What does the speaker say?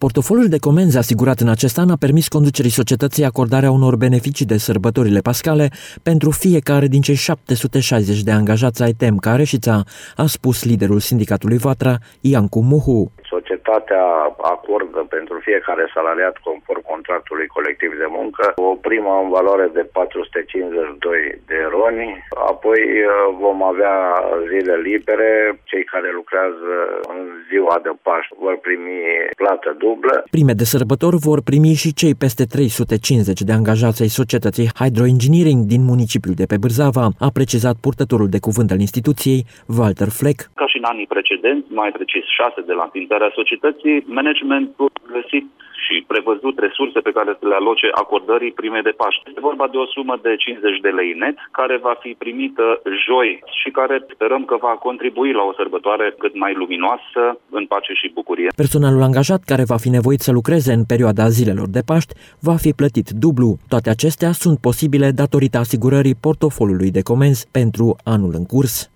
Portofoliul de comenzi asigurat în acest an a permis conducerii societății acordarea unor beneficii de sărbătorile pascale pentru fiecare din cei 760 de angajați ai TEM Careșița, a spus liderul sindicatului Vatra, Iancu Muhu. Societatea acordă pentru fiecare salariat, conform contractului colectiv de muncă, o primă în valoare de 452 de roni, apoi vom avea zile libere, cei care lucrează în ziua de Paști vor primi plată dublă. Prime de sărbători vor primi și cei peste 350 de angajați ai societății Hydroengineering din municipiul de pe Bârzava, a precizat purtătorul de cuvânt al instituției, Walter Fleck. Ca și în anii precedenți, mai precis 6 de la înființarea societății, managementul a găsit și prevăzut resurse pe care să le aloce acordării prime de Paște. Este vorba de o sumă de 50 de lei net, care va fi primită joi și care sperăm că va contribui la o sărbătoare cât mai luminoasă, în pace și bucurie. Personalul angajat care va fi nevoit să lucreze în perioada zilelor de Paști va fi plătit dublu. Toate acestea sunt posibile datorită asigurării portofoliului de comenzi pentru anul în curs.